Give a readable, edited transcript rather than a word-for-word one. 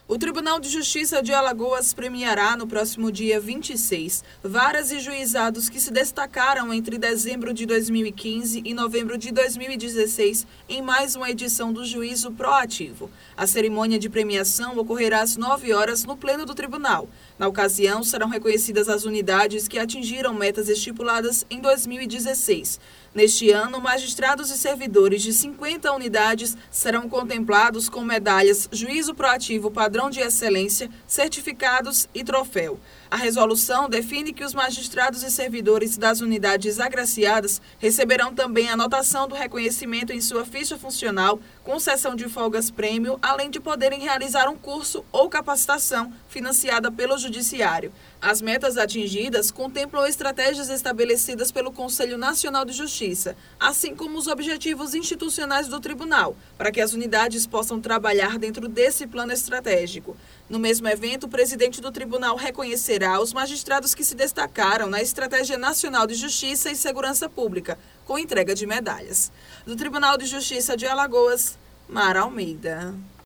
O Tribunal de Justiça de Alagoas premiará no próximo dia 26 varas e juizados que se destacaram entre dezembro de 2015 e novembro de 2016 em mais uma edição do Juízo Proativo. A cerimônia de premiação ocorrerá às 9 horas no Pleno do Tribunal. Na ocasião, serão reconhecidas as unidades que atingiram metas estipuladas em 2016. Neste ano, magistrados e servidores de 50 unidades serão contemplados com medalhas Juízo Proativo Padrão de Excelência, certificados e troféu. A resolução define que os magistrados e servidores das unidades agraciadas receberão também a anotação do reconhecimento em sua ficha funcional, concessão de folgas prêmio, além de poderem realizar um curso ou capacitação financiada pelo Judiciário. As metas atingidas contemplam estratégias estabelecidas pelo Conselho Nacional de Justiça, assim como os objetivos institucionais do Tribunal, para que as unidades possam trabalhar dentro desse plano estratégico. No mesmo evento, o presidente do Tribunal reconhecerá os magistrados que se destacaram na Estratégia Nacional de Justiça e Segurança Pública, com entrega de medalhas. Do Tribunal de Justiça de Alagoas, Mara Almeida.